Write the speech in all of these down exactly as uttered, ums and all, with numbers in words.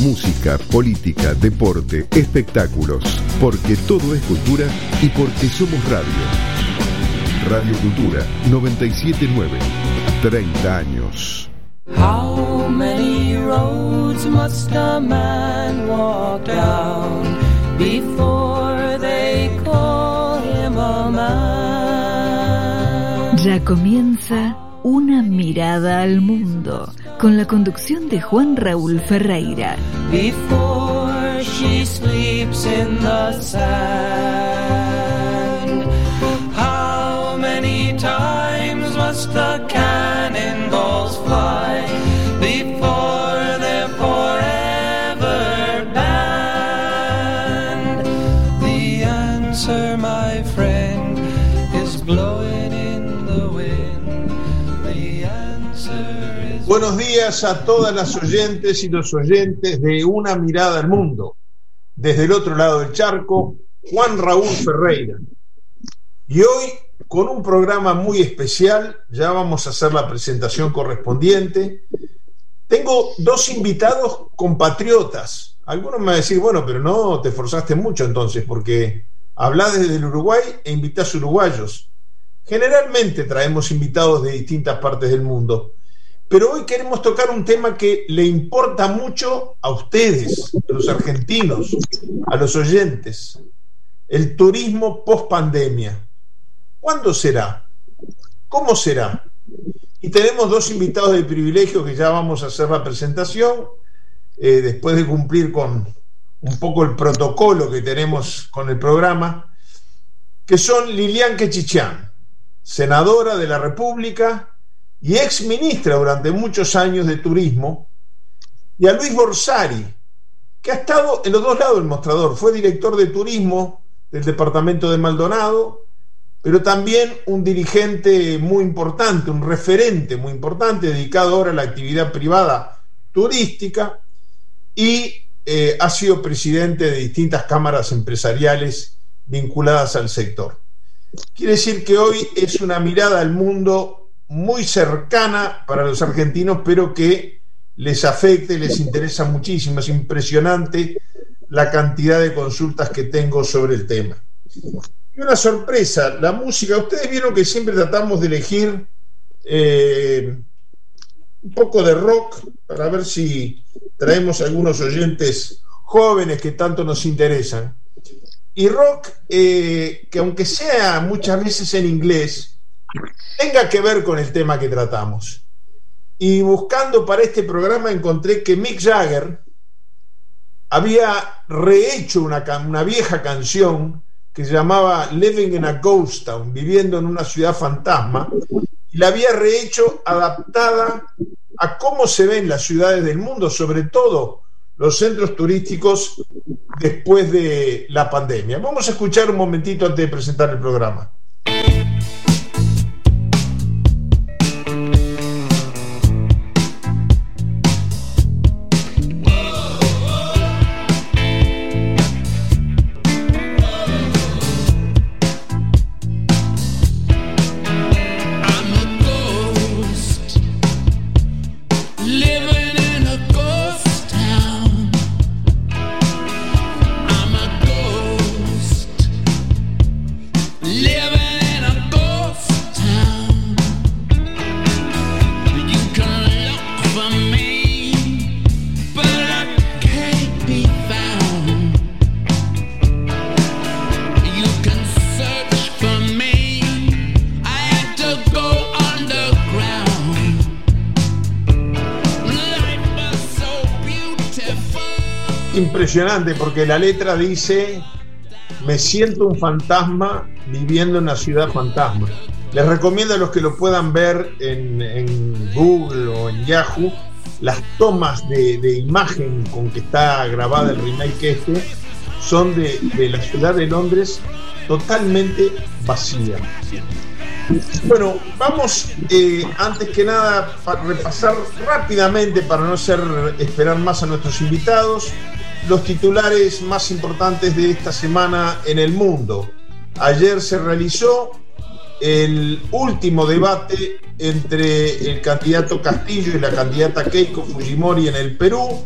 música, política, deporte, espectáculos. Porque todo es cultura y porque somos radio. Radio Cultura noventa y siete punto nueve. treinta años. How many roads must a man walk down before they call him a man? Ya comienza Una mirada al mundo, con la conducción de Juan Raúl Ferreira. Before she sleeps in the sand, how many times must the cannonballs fly before they're forever banned? The answer, my friend, is blowing in the wind. The answer is... Buenos días a todas las oyentes y los oyentes de Una mirada al mundo. Desde el otro lado del charco, Juan Raúl Ferreira. Y hoy, con un programa muy especial, ya vamos a hacer la presentación correspondiente. Tengo dos invitados compatriotas. Algunos me van a decir, bueno, pero no te esforzaste mucho entonces, porque hablás desde el Uruguay e invitás uruguayos. Generalmente traemos invitados de distintas partes del mundo, pero hoy queremos tocar un tema que le importa mucho a ustedes, a los argentinos, a los oyentes: el turismo post-pandemia. ¿Cuándo será? ¿Cómo será? Y tenemos dos invitados de privilegio que ya vamos a hacer la presentación, eh, después de cumplir con un poco el protocolo que tenemos con el programa, que son Lilian Quechichán, senadora de la República y ex ministra durante muchos años de turismo, y a Luis Borsari, que ha estado en los dos lados del mostrador. Fue director de turismo del departamento de Maldonado, pero también un dirigente muy importante, un referente muy importante, dedicado ahora a la actividad privada turística, y eh, ha sido presidente de distintas cámaras empresariales vinculadas al sector. Quiere decir que hoy es una mirada al mundo muy cercana para los argentinos, pero que les afecta y les interesa muchísimo. Es impresionante la cantidad de consultas que tengo sobre el tema. Y una sorpresa, la música. Ustedes vieron que siempre tratamos de elegir eh, un poco de rock para ver si traemos algunos oyentes jóvenes que tanto nos interesan. Y rock eh, que, aunque sea muchas veces en inglés, tenga que ver con el tema que tratamos. Y buscando para este programa encontré que Mick Jagger había rehecho una, una vieja canción que se llamaba Living in a Ghost Town, viviendo en una ciudad fantasma, y la había rehecho adaptada a cómo se ven las ciudades del mundo, sobre todo los centros turísticos después de la pandemia. Vamos a escuchar un momentito antes de presentar el programa. Impresionante, porque la letra dice: me siento un fantasma viviendo en una ciudad fantasma. Les recomiendo a los que lo puedan ver en, en Google o en Yahoo las tomas de, de imagen con que está grabada el remake este. Son de, de la ciudad de Londres totalmente vacía. Bueno, vamos eh, antes que nada a repasar rápidamente, para no hacer esperar más a nuestros invitados, los titulares más importantes de esta semana en el mundo. Ayer se realizó el último debate entre el candidato Castillo y la candidata Keiko Fujimori en el Perú.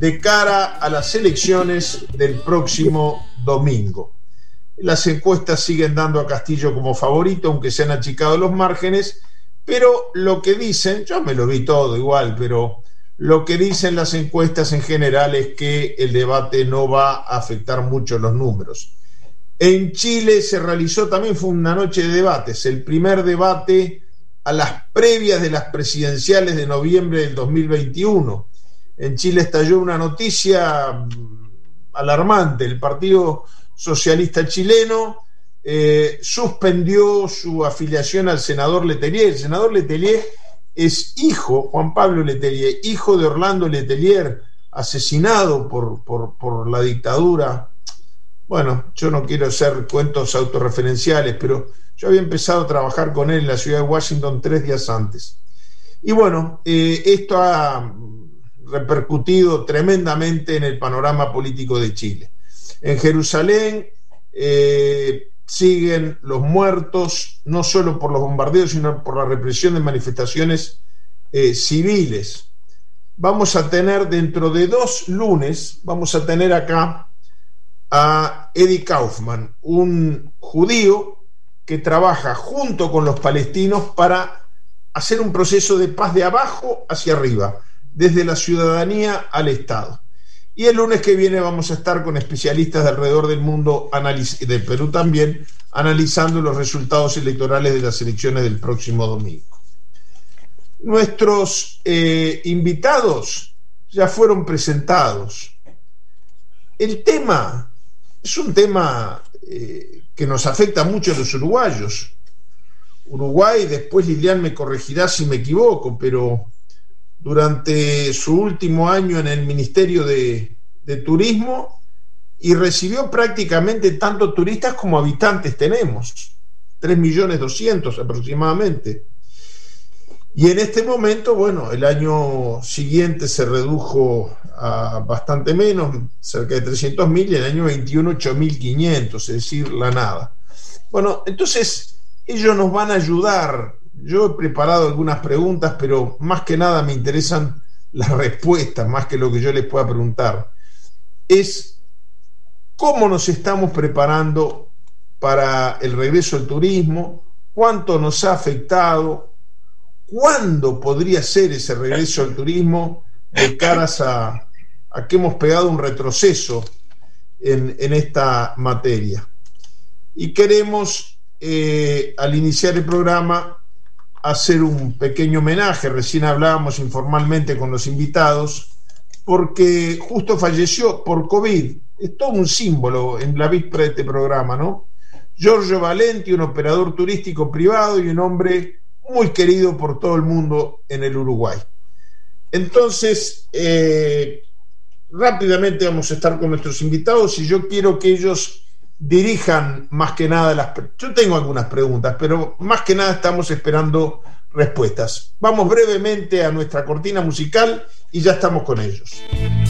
de cara a las elecciones del próximo domingo. Las encuestas siguen dando a Castillo como favorito, aunque se han achicado los márgenes, pero lo que dicen, yo me lo vi todo igual, pero lo que dicen las encuestas en general es que el debate no va a afectar mucho los números. En Chile se realizó también, fue una noche de debates, el primer debate a las previas de las presidenciales de noviembre del dos mil veintiuno. En Chile estalló una noticia alarmante. El Partido Socialista Chileno eh, suspendió su afiliación al senador Letelier. El senador Letelier es hijo, Juan Pablo Letelier, hijo de Orlando Letelier, asesinado por, por, por la dictadura. Bueno, yo no quiero hacer cuentos autorreferenciales, pero yo había empezado a trabajar con él en la ciudad de Washington tres días antes. Y bueno, eh, esto ha repercutido tremendamente en el panorama político de Chile. En Jerusalén eh, siguen los muertos, no solo por los bombardeos, sino por la represión de manifestaciones eh, civiles. Vamos a tener dentro de dos lunes, vamos a tener acá a Eddie Kaufman, un judío que trabaja junto con los palestinos para hacer un proceso de paz de abajo hacia arriba, desde la ciudadanía al Estado. Y el lunes que viene vamos a estar con especialistas de alrededor del mundo, del Perú también, analizando los resultados electorales de las elecciones del próximo domingo. Nuestros eh, invitados ya fueron presentados. El tema es un tema eh, que nos afecta mucho a los uruguayos. Uruguay, después Lilian me corregirá si me equivoco, pero durante su último año en el Ministerio de, de Turismo, y recibió prácticamente tanto turistas como habitantes tenemos, tres millones doscientos aproximadamente. Y en este momento, bueno, el año siguiente se redujo a bastante menos, cerca de trescientos mil, y el año veintiuno ocho mil quinientos, es decir, la nada. Bueno, entonces ellos nos van a ayudar. Yo he preparado algunas preguntas, pero más que nada me interesan las respuestas, más que lo que yo les pueda preguntar. Es cómo nos estamos preparando para el regreso al turismo, cuánto nos ha afectado, cuándo podría ser ese regreso al turismo de caras a, a que hemos pegado un retroceso en, en esta materia. Y queremos, eh, al iniciar el programa, hacer un pequeño homenaje. Recién hablábamos informalmente con los invitados, porque justo falleció por COVID. Es todo un símbolo en la víspera de este programa, ¿no? Giorgio Valenti, un operador turístico privado y un hombre muy querido por todo el mundo en el Uruguay. Entonces, eh, rápidamente vamos a estar con nuestros invitados y yo quiero que ellos dirijan más que nada las... Yo tengo algunas preguntas, pero más que nada estamos esperando respuestas. Vamos brevemente a nuestra cortina musical y ya estamos con ellos.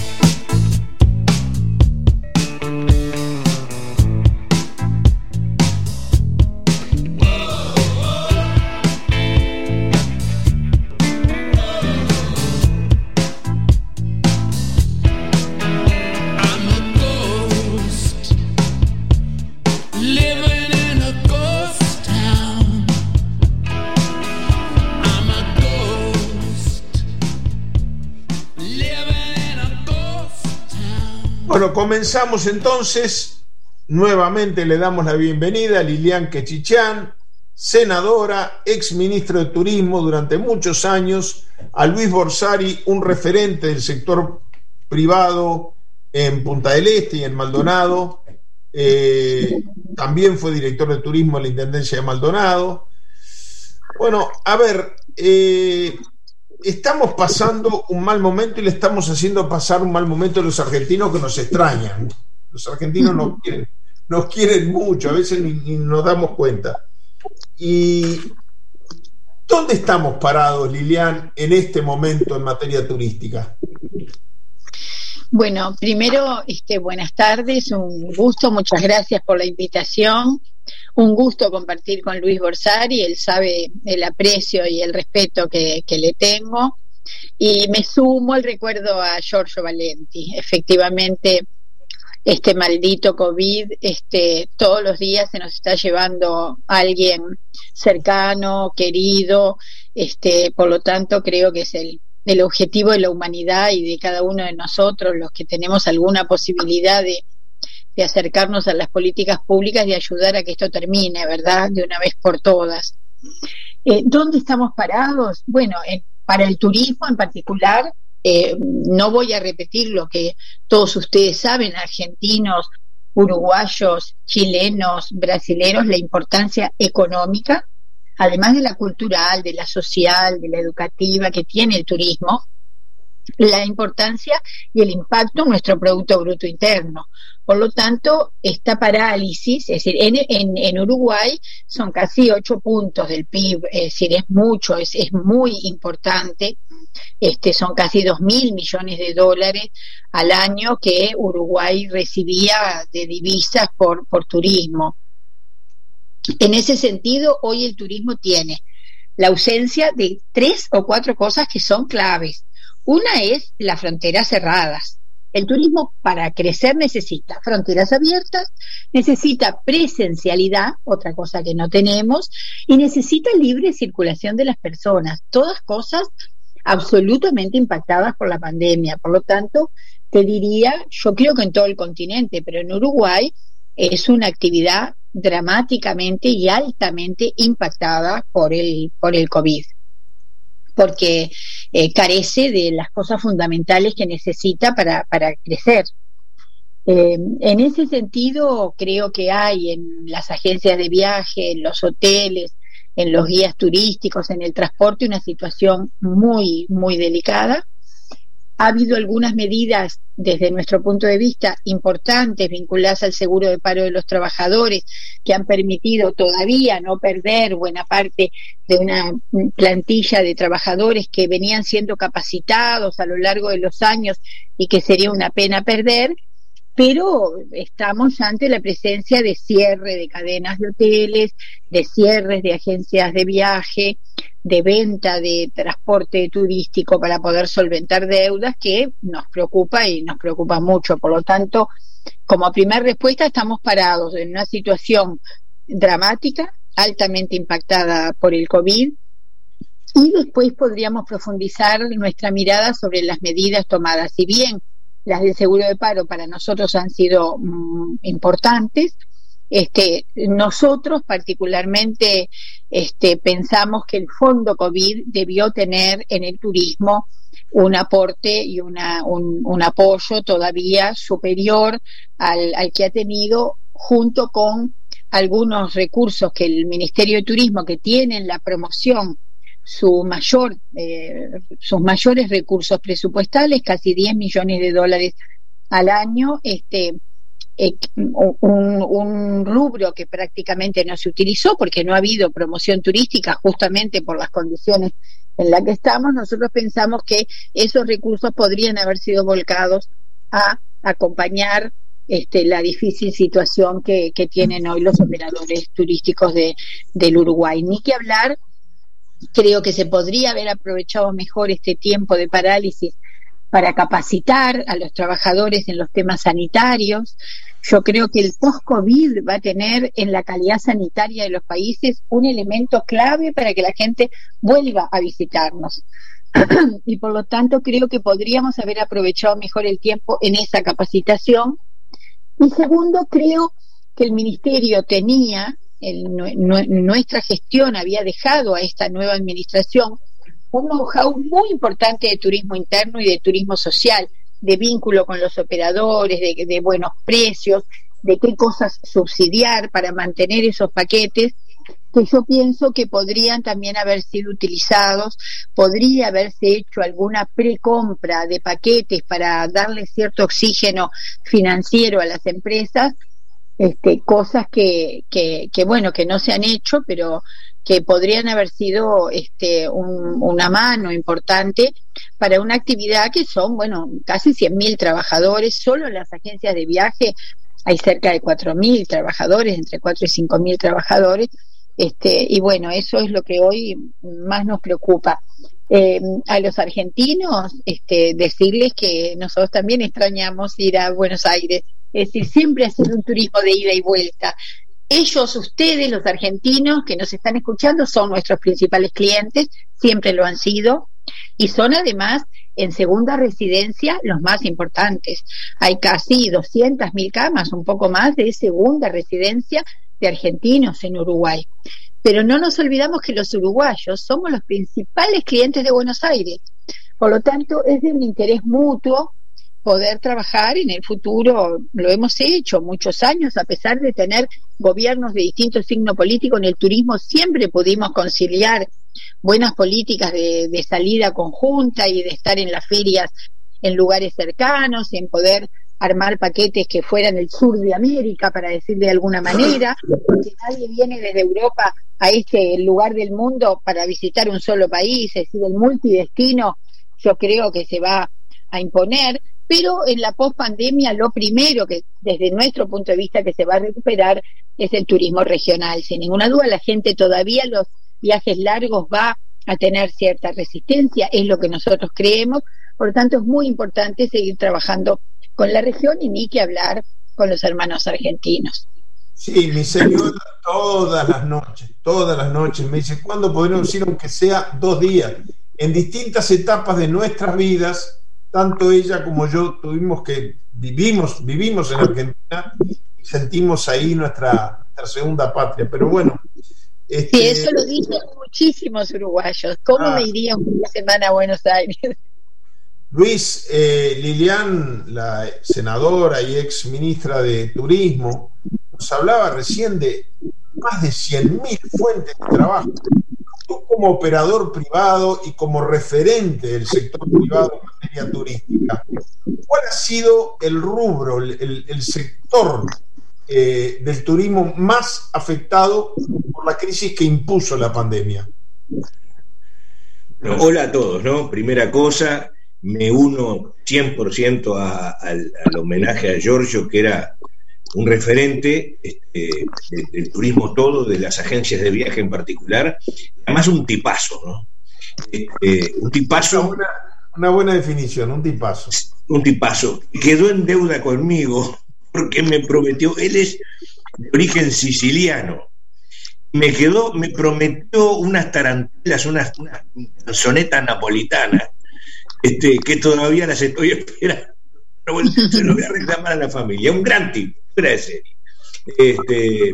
Bueno, comenzamos entonces. Nuevamente le damos la bienvenida a Lilian Quechichán, senadora, ex ministro de Turismo durante muchos años, a Luis Borsari, un referente del sector privado en Punta del Este y en Maldonado. Eh, también fue director de turismo en la Intendencia de Maldonado. Bueno, a ver, eh, estamos pasando un mal momento y le estamos haciendo pasar un mal momento a los argentinos que nos extrañan. Los argentinos nos quieren, nos quieren mucho, a veces ni, ni nos damos cuenta. ¿Y dónde estamos parados, Lilian, en este momento en materia turística? Bueno, primero, este, buenas tardes, un gusto, muchas gracias por la invitación. Un gusto compartir con Luis Borsari, él sabe el aprecio y el respeto que, que le tengo. Y me sumo al recuerdo a Giorgio Valenti. Efectivamente, este maldito COVID, este, todos los días se nos está llevando a alguien cercano, querido, este, por lo tanto creo que es el, el objetivo de la humanidad y de cada uno de nosotros, los que tenemos alguna posibilidad de, de acercarnos a las políticas públicas, de ayudar a que esto termine, ¿verdad?, de una vez por todas. Eh, ¿Dónde estamos parados? Bueno, en, para el turismo en particular, eh, no voy a repetir lo que todos ustedes saben, argentinos, uruguayos, chilenos, brasileros, la importancia económica, además de la cultural, de la social, de la educativa que tiene el turismo, la importancia y el impacto en nuestro Producto Bruto Interno. Por lo tanto, esta parálisis, es decir, en, en, en Uruguay son casi ocho puntos del P I B, es decir, es mucho, es, es muy importante, este, son casi dos mil millones de dólares al año que Uruguay recibía de divisas por, por turismo. En ese sentido, hoy el turismo tiene la ausencia de tres o cuatro cosas que son claves. Una es las fronteras cerradas. El turismo para crecer necesita fronteras abiertas, necesita presencialidad, otra cosa que no tenemos, y necesita libre circulación de las personas, todas cosas absolutamente impactadas por la pandemia. Por lo tanto, te diría, yo creo que en todo el continente, pero en Uruguay es una actividad dramáticamente y altamente impactada por el, por el COVID, porque eh, carece de las cosas fundamentales que necesita para, para crecer. Eh, en ese sentido, creo que hay en las agencias de viaje, en los hoteles, en los guías turísticos, en el transporte, una situación muy, muy delicada. Ha habido algunas medidas, desde nuestro punto de vista, importantes, vinculadas al seguro de paro de los trabajadores, que han permitido todavía no perder buena parte de una plantilla de trabajadores que venían siendo capacitados a lo largo de los años y que sería una pena perder, pero estamos ante la presencia de cierre de cadenas de hoteles, de cierres de agencias de viaje, de venta de transporte turístico para poder solventar deudas, que nos preocupa y nos preocupa mucho. Por lo tanto, como primera respuesta, estamos parados en una situación dramática, altamente impactada por el COVID, y después podríamos profundizar nuestra mirada sobre las medidas tomadas. Si bien las del seguro de paro para nosotros han sido mm, importantes, Este, nosotros particularmente este, pensamos que el fondo COVID debió tener en el turismo un aporte y una, un, un apoyo todavía superior al, al que ha tenido, junto con algunos recursos que el Ministerio de Turismo, que tiene en la promoción su mayor, eh, sus mayores recursos presupuestales, casi diez millones de dólares al año, este Eh, un, un rubro que prácticamente no se utilizó porque no ha habido promoción turística justamente por las condiciones en las que estamos. Nosotros pensamos que esos recursos podrían haber sido volcados a acompañar este, la difícil situación que, que tienen hoy los operadores turísticos de, del Uruguay. Ni que hablar, creo que se podría haber aprovechado mejor este tiempo de parálisis para capacitar a los trabajadores en los temas sanitarios. Yo creo que el post-COVID va a tener en la calidad sanitaria de los países un elemento clave para que la gente vuelva a visitarnos. Y por lo tanto creo que podríamos haber aprovechado mejor el tiempo en esa capacitación. Y segundo, creo que el Ministerio tenía, el, nuestra gestión había dejado a esta nueva administración un know-how muy importante de turismo interno y de turismo social, de vínculo con los operadores, de, de buenos precios, de qué cosas subsidiar para mantener esos paquetes, que yo pienso que podrían también haber sido utilizados. Podría haberse hecho alguna precompra de paquetes para darle cierto oxígeno financiero a las empresas, este, cosas que, que, que bueno, que no se han hecho, pero que podrían haber sido este, un, una mano importante para una actividad que son, bueno, casi cien mil trabajadores. Solo en las agencias de viaje hay cerca de cuatro mil trabajadores, entre cuatro y cinco mil trabajadores, este, y bueno, eso es lo que hoy más nos preocupa. Eh, a los argentinos, este, decirles que nosotros también extrañamos ir a Buenos Aires, es decir, siempre hacer un turismo de ida y vuelta. Ellos, ustedes, los argentinos que nos están escuchando, son nuestros principales clientes, siempre lo han sido, y son además en segunda residencia los más importantes. Hay casi doscientas mil camas, un poco más, de segunda residencia de argentinos en Uruguay. Pero no nos olvidamos que los uruguayos somos los principales clientes de Buenos Aires. Por lo tanto, es de un interés mutuo poder trabajar en el futuro. Lo hemos hecho muchos años, a pesar de tener gobiernos de distinto signo político. En el turismo siempre pudimos conciliar buenas políticas de, de salida conjunta y de estar en las ferias en lugares cercanos, en poder armar paquetes que fueran el sur de América, para decir de alguna manera, porque nadie viene desde Europa a este lugar del mundo para visitar un solo país, es decir, el multidestino yo creo que se va a imponer, pero en la pospandemia lo primero que desde nuestro punto de vista que se va a recuperar es el turismo regional. Sin ninguna duda, la gente todavía los viajes largos va a tener cierta resistencia, es lo que nosotros creemos, por lo tanto es muy importante seguir trabajando con la región y ni que hablar con los hermanos argentinos. Sí, mi señora todas las noches, todas las noches me dice, ¿cuándo podremos ir aunque sea dos días? En distintas etapas de nuestras vidas, tanto ella como yo tuvimos que, vivimos, vivimos en Argentina y sentimos ahí nuestra, nuestra segunda patria, pero bueno. Este... Sí, eso lo dicen muchísimos uruguayos. ¿Cómo ah. me iría un fin de semana a Buenos Aires? Luis, eh, Lilian, la senadora y ex ministra de Turismo, nos hablaba recién de más de cien mil fuentes de trabajo. Tú como operador privado y como referente del sector privado en materia turística, ¿cuál ha sido el rubro, el, el, el sector eh, del turismo más afectado por la crisis que impuso la pandemia? Bueno, hola a todos, ¿no? Primera cosa, me uno cien por ciento a, a, al, al homenaje a Giorgio, que era un referente este, de, del turismo todo, de las agencias de viaje en particular, además un tipazo, ¿no? Este, un tipazo... Una buena, una buena definición, un tipazo. Un tipazo. Quedó en deuda conmigo porque me prometió, él es de origen siciliano, me quedó, me prometió unas tarantelas, unas, unas sonetas napolitanas, Este, que todavía las estoy esperando. Pero bueno, se lo voy a reclamar a la familia. Un gran tipo, fuera de serie. Este,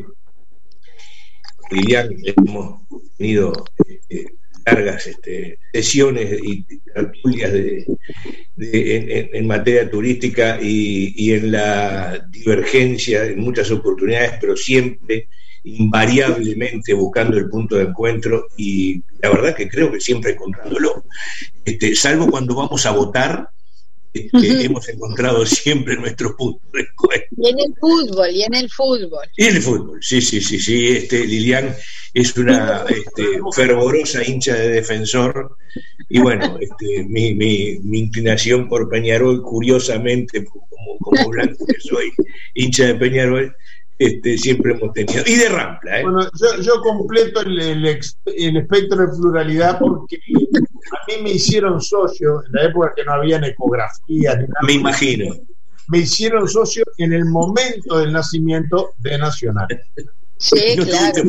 Lilian, hemos tenido este, largas este, sesiones y tertulias de, de, en, en materia turística y, y en la divergencia en muchas oportunidades, pero siempre invariablemente buscando el punto de encuentro, y la verdad que creo que siempre encontrándolo, este, salvo cuando vamos a votar, este, uh-huh. hemos encontrado siempre nuestros puntos de encuentro. Y en el fútbol, y en el fútbol. Y en el fútbol, sí, sí, sí, sí. Este, Lilian es una este, fervorosa hincha de Defensor, y bueno, este, mi, mi, mi inclinación por Peñarol, curiosamente, como, como blanco que soy, hincha de Peñarol, Este, siempre hemos tenido, y de Rampla, ¿eh? Bueno, yo, yo completo el, el, el espectro de pluralidad porque a mí me hicieron socio en la época que no había ecografía ni nada. Me imagino. Me hicieron socio en el momento del nacimiento de Nacional. Sí, no, claro.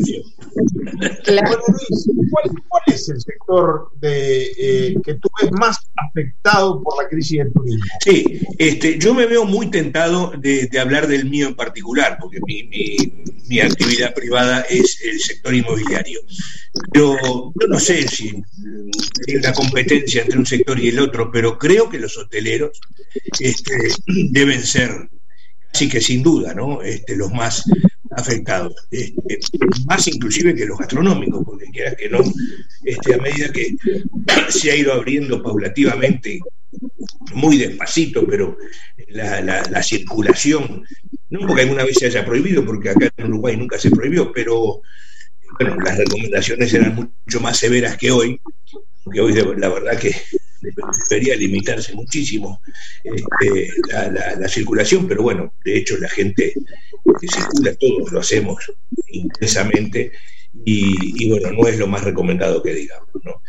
claro. Bueno, Luis, ¿cuál, ¿cuál es el sector de, eh, que tú ves más afectado por la crisis del turismo? Sí, este, yo me veo muy tentado de, de hablar del mío en particular, porque mi, mi, mi actividad privada es el sector inmobiliario. Pero yo no sé si hay una competencia entre un sector y el otro, pero creo que los hoteleros este, deben ser, casi que sin duda, ¿no? Este, los más afectados, este, más inclusive que los gastronómicos, porque quieras que no, este, a medida que se ha ido abriendo paulativamente, muy despacito, pero la, la, la circulación, no porque alguna vez se haya prohibido, porque acá en Uruguay nunca se prohibió, pero bueno, las recomendaciones eran mucho más severas que hoy, porque hoy la verdad que debería limitarse muchísimo este, la, la, la circulación, pero bueno, de hecho la gente que circula, todos lo hacemos intensamente y, y bueno, no es lo más recomendado que digamos, ¿no?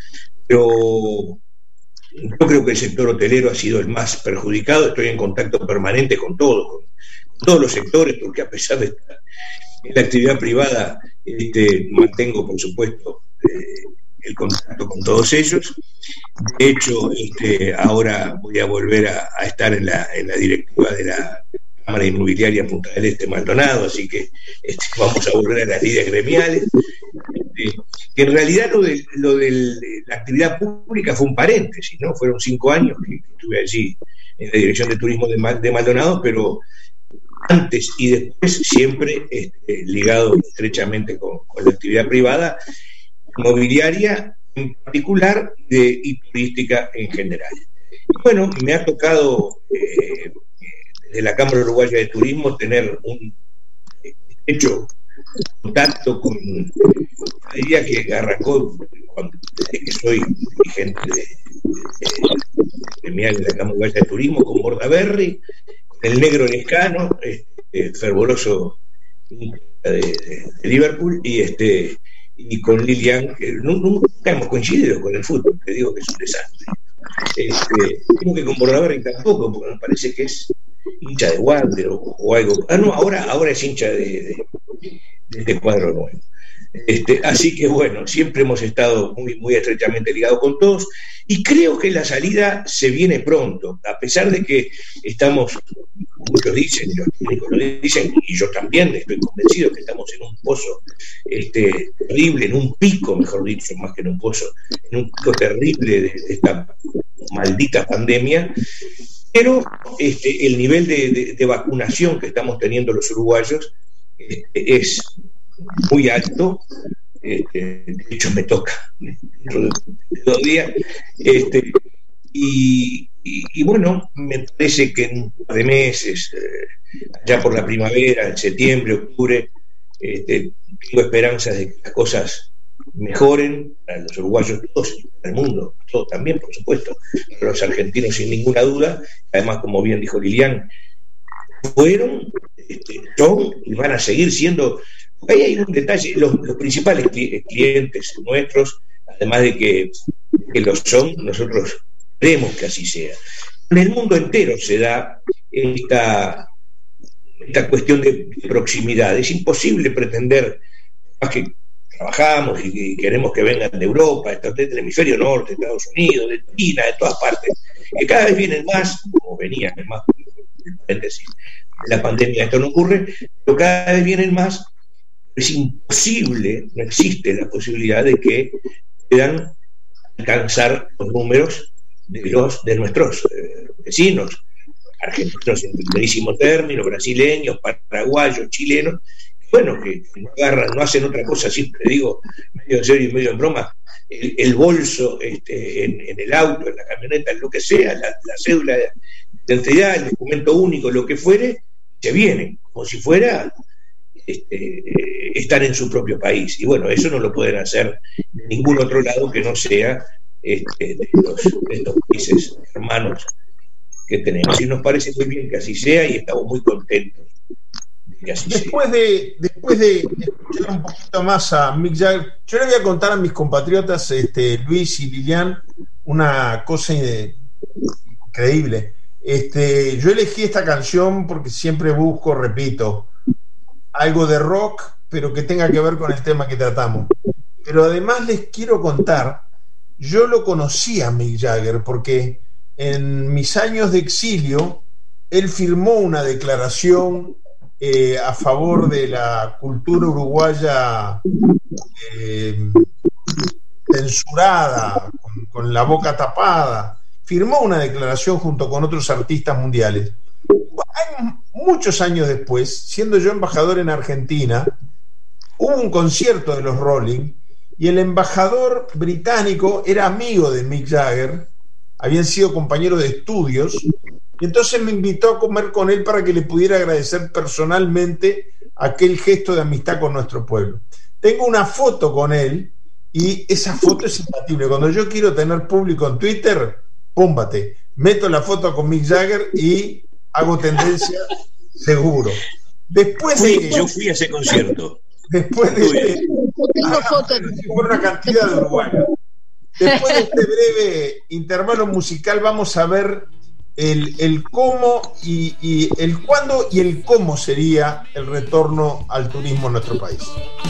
pero yo creo que el sector hotelero ha sido el más perjudicado. Estoy en contacto permanente con todos, con, con todos los sectores, porque a pesar de estar en la actividad privada, este, mantengo, por supuesto, eh, el contacto con todos ellos. De hecho, este, ahora voy a volver a, a estar en la, en la directiva de la Cámara Inmobiliaria Punta del Este Maldonado, así que este, vamos a volver a las líderes gremiales. Este, que en realidad lo de, lo de la actividad pública fue un paréntesis, ¿no? Fueron cinco años que estuve allí en la Dirección de Turismo de, Mal, de Maldonado, pero antes y después siempre este, ligado estrechamente con, con la actividad privada, inmobiliaria en particular de, y turística en general. Y bueno, me ha tocado eh, desde la Cámara Uruguaya de Turismo tener un hecho contacto con, diría que arrancó cuando, desde que soy dirigente de, de, de, de la Cámara Uruguaya de Turismo, con Bordaberry, con el negro Lescano, este, fervoroso de, de, de Liverpool, y este y con Lilian, que nunca hemos coincidido con el fútbol, te digo que es un desastre. Este, creo que con Bordaberry tampoco, porque me parece que es hincha de Wander o, o algo. Ah, no, ahora, ahora es hincha de, de, de este cuadro nuevo. Este, así que bueno, siempre hemos estado muy, muy estrechamente ligados con todos, y creo que la salida se viene pronto, a pesar de que estamos, muchos dicen, los técnicos lo dicen, y yo también estoy convencido que estamos en un pozo este, terrible, en un pico, mejor dicho, más que en un pozo, en un pico terrible de, de esta maldita pandemia, pero este, el nivel de, de, de vacunación que estamos teniendo los uruguayos este, es muy alto. Este, de hecho me toca dentro de dos días, este, y, y, y bueno, me parece que en un par de meses, eh, ya por la primavera, en septiembre, octubre, este, tengo esperanzas de que las cosas mejoren para los uruguayos todos, para el mundo, todos también, por supuesto, para los argentinos sin ninguna duda. Además, como bien dijo Lilian, fueron, este, son y van a seguir siendo. Ahí hay un detalle, los, los principales clientes nuestros, además de que, que lo son, nosotros creemos que así sea. En el mundo entero se da esta, esta cuestión de proximidad. Es imposible pretender, más que trabajamos y, y queremos que vengan de Europa, del hemisferio norte, de Estados Unidos, de China, de todas partes, que cada vez vienen más, o venían más, paréntesis, la pandemia esto no ocurre, pero cada vez vienen más. Es imposible, no existe la posibilidad de que puedan alcanzar los números de los de nuestros eh, vecinos, argentinos en primerísimo término, brasileños, paraguayos, chilenos, bueno, que, que no agarran, no hacen otra cosa, siempre digo, medio en serio y medio en broma, el, el bolso este, en, en el auto, en la camioneta, en lo que sea, la, la cédula de identidad, el documento único, lo que fuere, se vienen, como si fuera Este, estar en su propio país, y bueno, eso no lo pueden hacer de ningún otro lado que no sea este, de, los, de estos países hermanos que tenemos, y nos parece muy bien que así sea, y estamos muy contentos de que así después sea. de, después de escuchar un poquito más a Mick Jagger, yo le voy a contar a mis compatriotas este, Luis y Lilian una cosa increíble. Este, yo elegí esta canción porque siempre busco, repito, algo de rock, pero que tenga que ver con el tema que tratamos. Pero además les quiero contar, yo lo conocí a Mick Jagger porque en mis años de exilio él firmó una declaración eh, a favor de la cultura uruguaya eh, censurada, con, con la boca tapada. Firmó una declaración junto con otros artistas mundiales. Muchos años después, siendo yo embajador en Argentina, hubo un concierto de los Rolling y el embajador británico era amigo de Mick Jagger, habían sido compañeros de estudios, y entonces me invitó a comer con él para que le pudiera agradecer personalmente aquel gesto de amistad con nuestro pueblo. Tengo una foto con él y esa foto es imbatible. Cuando yo quiero tener público en Twitter, púmbate, meto la foto con Mick Jagger y hago tendencia seguro. Después fui, de yo fui a ese concierto. Después de tengo fotos. por una cantidad de uruguayos. Después de este breve intervalo musical vamos a ver el, el cómo y, y el cuándo y el cómo sería el retorno al turismo en nuestro país.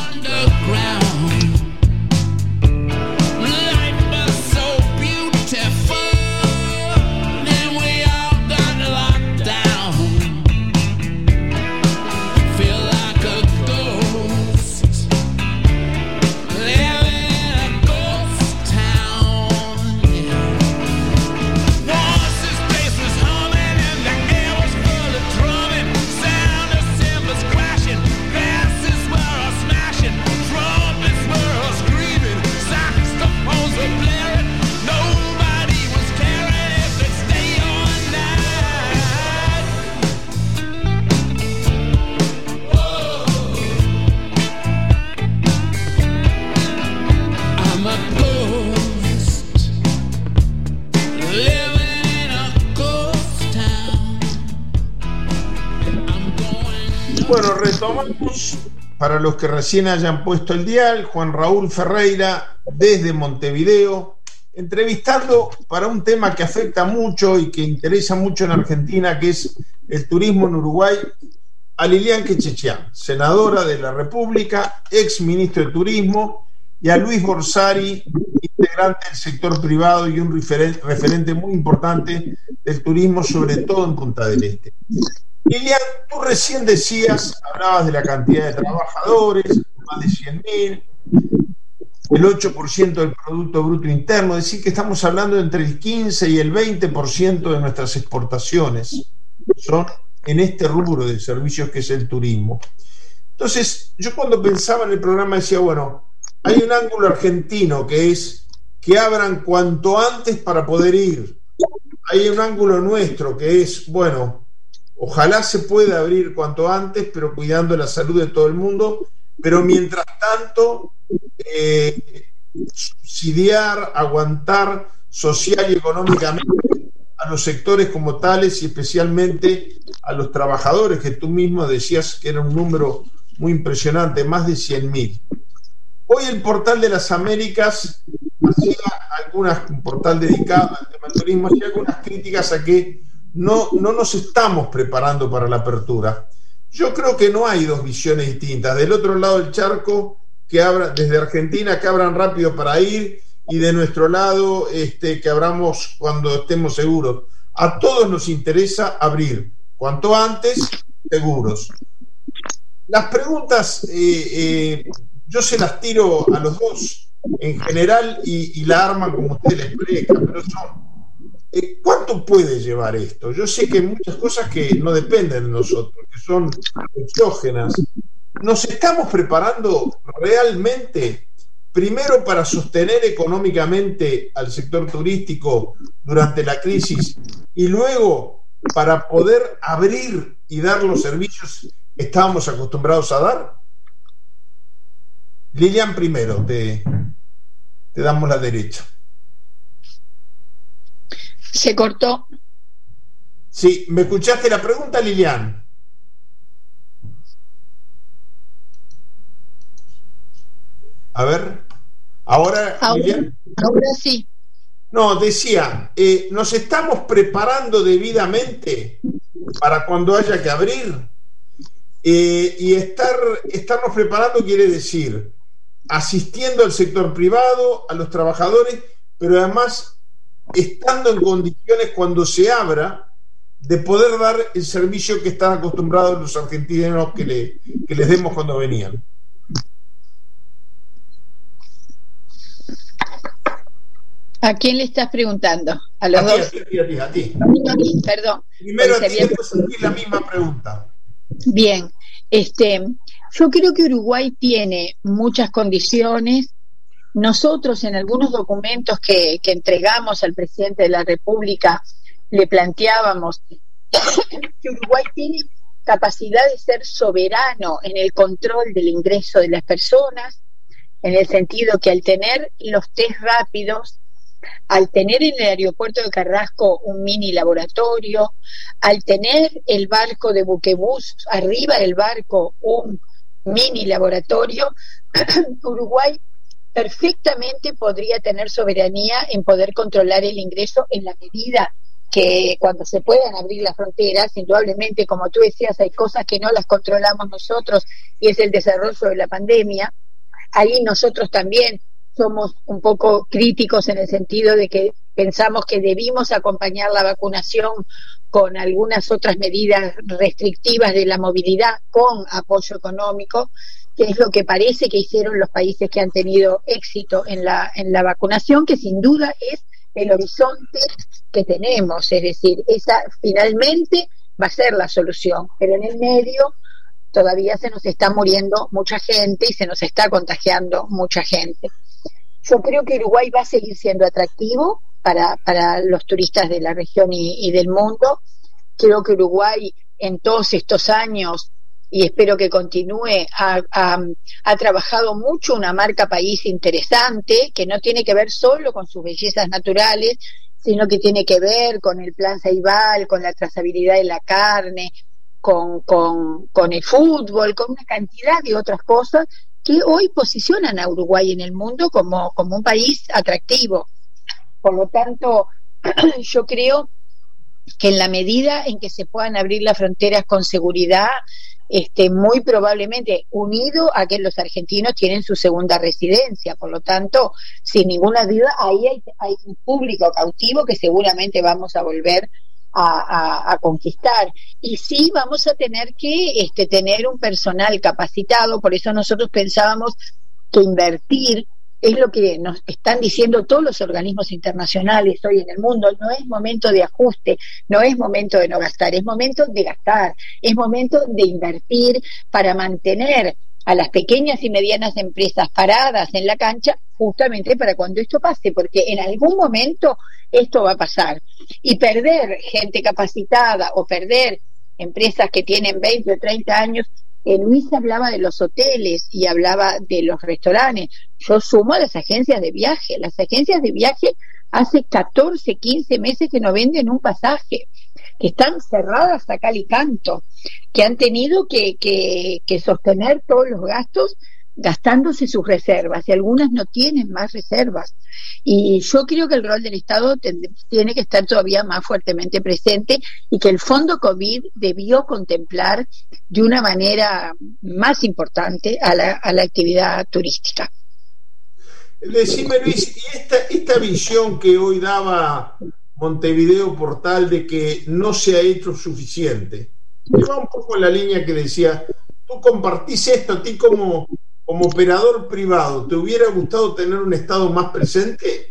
Bueno, retomamos, para los que recién hayan puesto el dial, Juan Raúl Ferreira desde Montevideo, entrevistando para un tema que afecta mucho y que interesa mucho en Argentina, que es el turismo en Uruguay, a Lilian Quechechian, senadora de la República, ex ministro de Turismo, y a Luis Borsari, integrante del sector privado y un referente, referente muy importante del turismo, sobre todo en Punta del Este. Lilian, tú recién decías, hablabas de la cantidad de trabajadores, más de cien mil, el ocho por ciento del Producto Bruto Interno, es decir, que estamos hablando de entre el quince y el veinte por ciento de nuestras exportaciones son en este rubro de servicios que es el turismo. Entonces, yo cuando pensaba en el programa decía, bueno, hay un ángulo argentino que es que abran cuanto antes para poder ir. Hay un ángulo nuestro que es, bueno, ojalá se pueda abrir cuanto antes, pero cuidando la salud de todo el mundo, pero mientras tanto, eh, subsidiar, aguantar social y económicamente a los sectores como tales y especialmente a los trabajadores, que tú mismo decías que era un número muy impresionante, más de cien mil. Hoy el Portal de las Américas hacía algunas, un portal dedicado al tema del turismo, hacía algunas críticas a que No, no nos estamos preparando para la apertura. Yo creo que no hay dos visiones distintas. Del otro lado del charco, que abran, desde Argentina, que abran rápido para ir, y de nuestro lado, este, que abramos cuando estemos seguros. A todos nos interesa abrir, cuanto antes, seguros. Las preguntas, eh, eh, yo se las tiro a los dos en general y, y la arman como usted les parezca, pero son... ¿Cuánto puede llevar esto? Yo sé que hay muchas cosas que no dependen de nosotros, que son exógenas. ¿Nos estamos preparando realmente, primero para sostener económicamente al sector turístico durante la crisis y luego para poder abrir y dar los servicios que estábamos acostumbrados a dar? Lilian, primero, te, te damos la derecha. Se cortó. Sí, ¿me escuchaste la pregunta, Lilian? A ver, ahora, ahora Lilian. Ahora sí. No, decía, eh, ¿nos estamos preparando debidamente para cuando haya que abrir? Eh, y estar, estarnos preparando quiere decir asistiendo al sector privado, a los trabajadores, pero además estando en condiciones cuando se abra de poder dar el servicio que están acostumbrados los argentinos que, le, que les demos cuando venían. ¿A quién le estás preguntando? ¿A los a dos? Ti, a ti, a ti, a ti. A mí, perdón. Primero a ti, había... después a ti la misma pregunta. Bien, este, yo creo que Uruguay tiene muchas condiciones. Nosotros en algunos documentos que, que entregamos al presidente de la República le planteábamos que Uruguay tiene capacidad de ser soberano en el control del ingreso de las personas, en el sentido que al tener los test rápidos, al tener en el aeropuerto de Carrasco un mini laboratorio, al tener el barco de buquebús, arriba del barco un mini laboratorio, Uruguay perfectamente podría tener soberanía en poder controlar el ingreso en la medida que cuando se puedan abrir las fronteras, indudablemente, como tú decías, hay cosas que no las controlamos nosotros y es el desarrollo de la pandemia. Ahí nosotros también somos un poco críticos en el sentido de que pensamos que debimos acompañar la vacunación con algunas otras medidas restrictivas de la movilidad con apoyo económico, que es lo que parece que hicieron los países que han tenido éxito en la, en la vacunación, que sin duda es el horizonte que tenemos, es decir, esa finalmente va a ser la solución, pero en el medio todavía se nos está muriendo mucha gente y se nos está contagiando mucha gente. Yo creo que Uruguay va a seguir siendo atractivo para, para los turistas de la región y, y del mundo. Creo que Uruguay en todos estos años, y espero que continúe, ha, ha, ha trabajado mucho una marca país interesante, que no tiene que ver solo con sus bellezas naturales, sino que tiene que ver con el plan Ceibal, con la trazabilidad de la carne, con, con, con el fútbol, con una cantidad de otras cosas que hoy posicionan a Uruguay en el mundo como, como un país atractivo. Por lo tanto, yo creo que en la medida en que se puedan abrir las fronteras con seguridad, este, muy probablemente unido a que los argentinos tienen su segunda residencia, por lo tanto, sin ninguna duda, ahí hay, hay un público cautivo que seguramente vamos a volver a, a, a conquistar. Y sí vamos a tener que este, tener un personal capacitado, por eso nosotros pensábamos que invertir es lo que nos están diciendo todos los organismos internacionales hoy en el mundo. No es momento de ajuste, no es momento de no gastar, es momento de gastar, es momento de invertir para mantener a las pequeñas y medianas empresas paradas en la cancha, justamente para cuando esto pase, porque en algún momento esto va a pasar. Y perder gente capacitada o perder empresas que tienen veinte o treinta años. Eh, Luis hablaba de los hoteles y hablaba de los restaurantes. Yo sumo a las agencias de viaje. Las agencias de viaje hace catorce, quince meses que no venden un pasaje, que están cerradas a cal y canto, que han tenido que, que, que sostener todos los gastos gastándose sus reservas, y algunas no tienen más reservas. Y yo creo que el rol del Estado ten, tiene que estar todavía más fuertemente presente, y que el Fondo COVID debió contemplar de una manera más importante a la, a la actividad turística. Decime, Luis, y esta, esta visión que hoy daba Montevideo Portal de que no se ha hecho suficiente, va un poco en la línea que decía, tú compartís esto, a ti como Como operador privado, ¿te hubiera gustado tener un Estado más presente?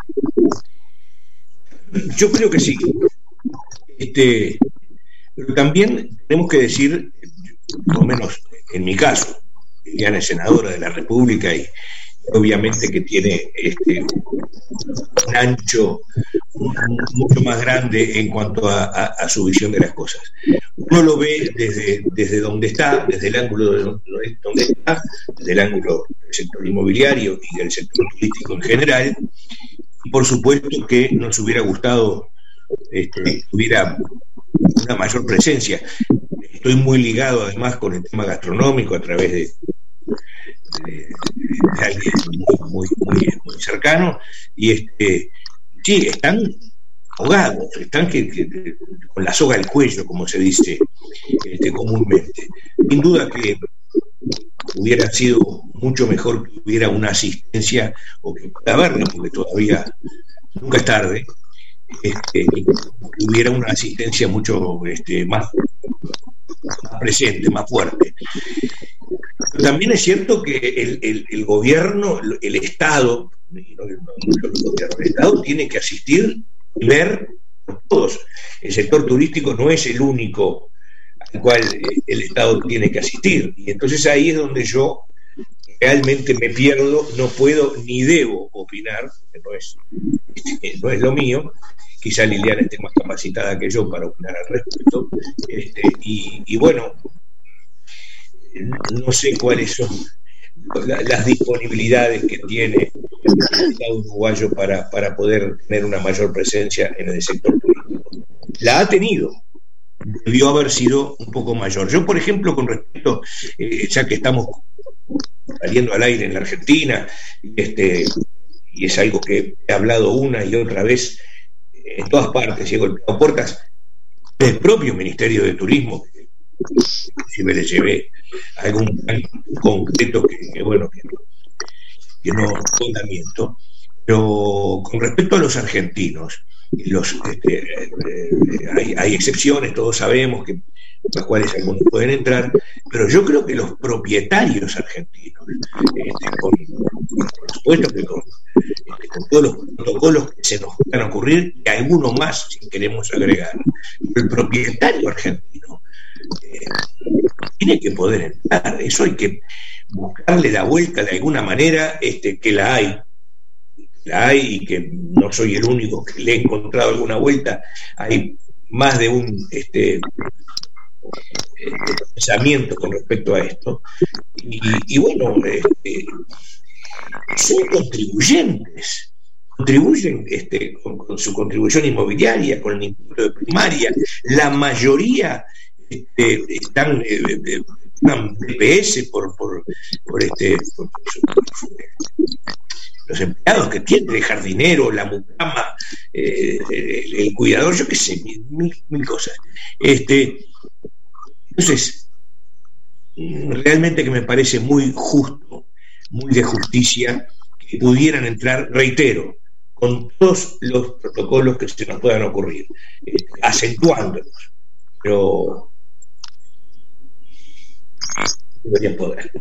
Yo creo que sí. Este, pero también tenemos que decir, por lo menos en mi caso, Liliana es senadora de la República y obviamente que tiene este, un ancho mucho más grande en cuanto a, a, a su visión de las cosas. Uno lo ve desde, desde donde está, desde el ángulo de donde está, desde el ángulo del sector inmobiliario y del sector turístico en general, y por supuesto que nos hubiera gustado este, que hubiera una mayor presencia. Estoy muy ligado además con el tema gastronómico a través de De, de alguien muy, muy, muy, muy cercano, y este sí, están ahogados, están que, que, que, con la soga al cuello, como se dice este, comúnmente. Sin duda que hubiera sido mucho mejor que hubiera una asistencia, o que pueda haberla, porque todavía nunca es tarde, este, que hubiera una asistencia mucho este, más, más presente, más fuerte. Pero también es cierto que el, el, el gobierno, el Estado, no, no, no, el gobierno, el Estado tiene que asistir y ver por todos. El sector turístico no es el único al cual el Estado tiene que asistir. Y entonces ahí es donde yo realmente me pierdo, no puedo ni debo opinar, que no es, no es lo mío. Quizá Liliana esté más capacitada que yo para opinar al respecto. Este, y, y bueno, no sé cuáles son las disponibilidades que tiene el Estado uruguayo para, para poder tener una mayor presencia en el sector turístico. La ha tenido, debió haber sido un poco mayor. Yo, por ejemplo, con respecto, eh, ya que estamos saliendo al aire en la Argentina, y, este, y es algo que he hablado una y otra vez en todas partes, y he golpeado puertas del propio Ministerio de Turismo, que inclusive le llevé algún plan concreto que, que bueno, que, que no fundamento. Pero con respecto a los argentinos, los, este, eh, hay, hay excepciones, todos sabemos que las cuales algunos pueden entrar, pero yo creo que los propietarios argentinos, este, con, por supuesto que con, este, con todos los protocolos que se nos van a ocurrir, y algunos más si queremos agregar, el propietario argentino eh, tiene que poder entrar. Eso hay que buscarle la vuelta de alguna manera, este, que la hay, la hay, y que no soy el único que le he encontrado alguna vuelta. Hay más de un este, pensamiento con respecto a esto, y, y bueno, este, son contribuyentes, contribuyen este, con, con su contribución inmobiliaria, con el impuesto de primaria. La mayoría este, están eh, eh, D P S por, por, por, este, por, por, por los empleados que tienen, el jardinero, la mucama, eh, el, el cuidador, yo qué sé, mil, mil cosas. Este, entonces, realmente que me parece muy justo, muy de justicia, que pudieran entrar, reitero, con todos los protocolos que se nos puedan ocurrir, eh, acentuándolos, pero deberían poder.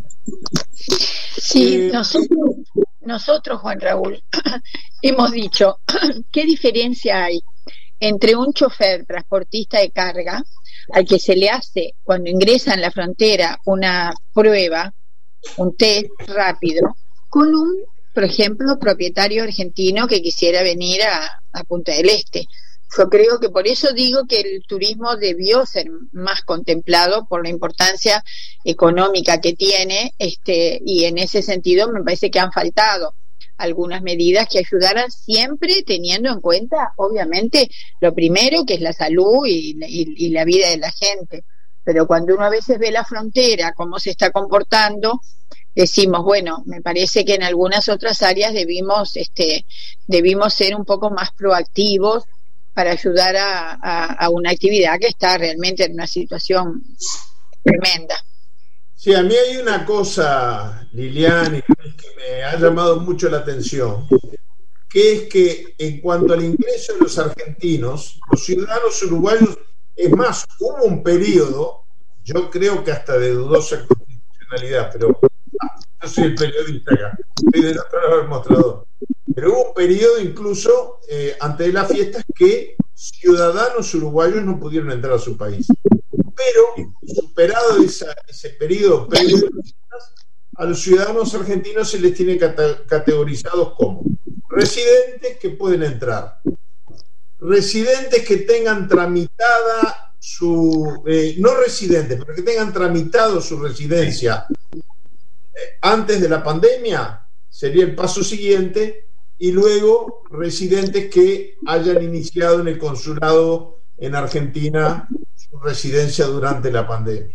Sí, nosotros, nosotros, Juan Raúl, hemos dicho, ¿qué diferencia hay entre un chofer transportista de carga al que se le hace cuando ingresa en la frontera una prueba, un test rápido, con un, por ejemplo, propietario argentino que quisiera venir a, a Punta del Este? Yo creo que por eso digo que el turismo debió ser más contemplado por la importancia económica que tiene, este, y en ese sentido me parece que han faltado algunas medidas que ayudaran, siempre teniendo en cuenta, obviamente, lo primero, que es la salud y, y, y la vida de la gente. Pero cuando uno a veces ve la frontera, cómo se está comportando, decimos, bueno, me parece que en algunas otras áreas debimos, este, debimos ser un poco más proactivos para ayudar a, a, a una actividad que está realmente en una situación tremenda. Sí, a mí hay una cosa, Lilian, que me ha llamado mucho la atención, que es que en cuanto al ingreso de los argentinos, los ciudadanos uruguayos, es más, hubo un periodo, yo creo que hasta de dudosa constitucionalidad, pero ah, yo soy el periodista acá, estoy del otro lado del mostrador, pero hubo un periodo incluso eh, antes de las fiestas que ciudadanos uruguayos no pudieron entrar a su país. Pero, superado esa, ese periodo, periodo, a los ciudadanos argentinos se les tiene cate- categorizados como residentes que pueden entrar, residentes que tengan tramitada su, eh, no residentes, pero que tengan tramitado su residencia eh, antes de la pandemia, sería el paso siguiente, y luego residentes que hayan iniciado en el consulado en Argentina su residencia durante la pandemia.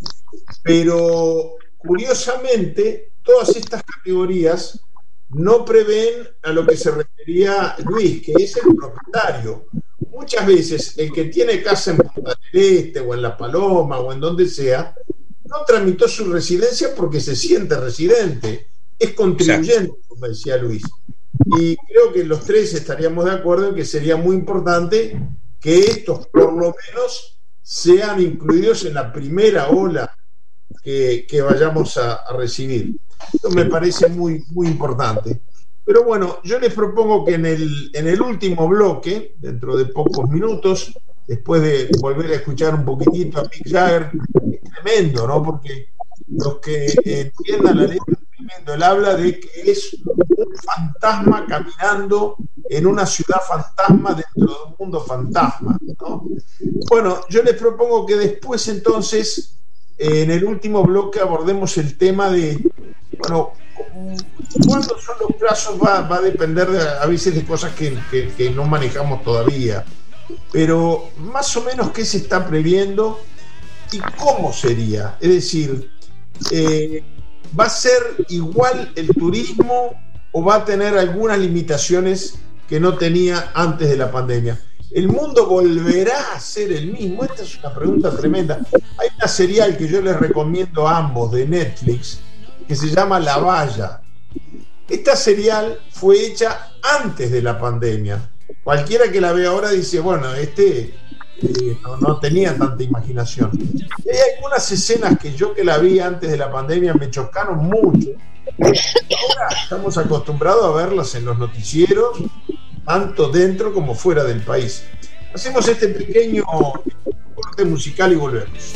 Pero curiosamente, todas estas categorías no prevén a lo que se refería Luis, que es el propietario. Muchas veces el que tiene casa en Punta del Este o en La Paloma o en donde sea, no tramitó su residencia porque se siente residente, es contribuyente, como decía Luis. Y creo que los tres estaríamos de acuerdo en que sería muy importante que estos por lo menos sean incluidos en la primera ola que, que vayamos a, a recibir. Esto me parece muy, muy importante. Pero bueno, yo les propongo que en el, en el último bloque, dentro de pocos minutos, después de volver a escuchar un poquitito a Mick Jagger, es tremendo, ¿no? Porque los que entiendan la letra es tremendo. Él habla de que es un fantasma caminando en una ciudad fantasma dentro de un mundo fantasma, ¿no? Bueno, yo les propongo que después entonces, eh, en el último bloque, abordemos el tema de, bueno, ¿cuándo son los plazos? Va, va a depender de, a veces de cosas que, que, que no manejamos todavía, pero más o menos qué se está previendo y cómo sería. Es decir, eh, ¿Va a ser igual el turismo o va a tener algunas limitaciones que no tenía antes de la pandemia? ¿El mundo volverá a ser el mismo? Esta es una pregunta tremenda. Hay una serial que yo les recomiendo a ambos de Netflix que se llama La Valla. Esta serial fue hecha antes de la pandemia. Cualquiera que la ve ahora dice, bueno, este eh, no, no tenía tanta imaginación. Y hay algunas escenas que yo que la vi antes de la pandemia me chocaron mucho. Ahora estamos acostumbrados a verlas en los noticieros, tanto dentro como fuera del país. Hacemos este pequeño corte musical y volvemos.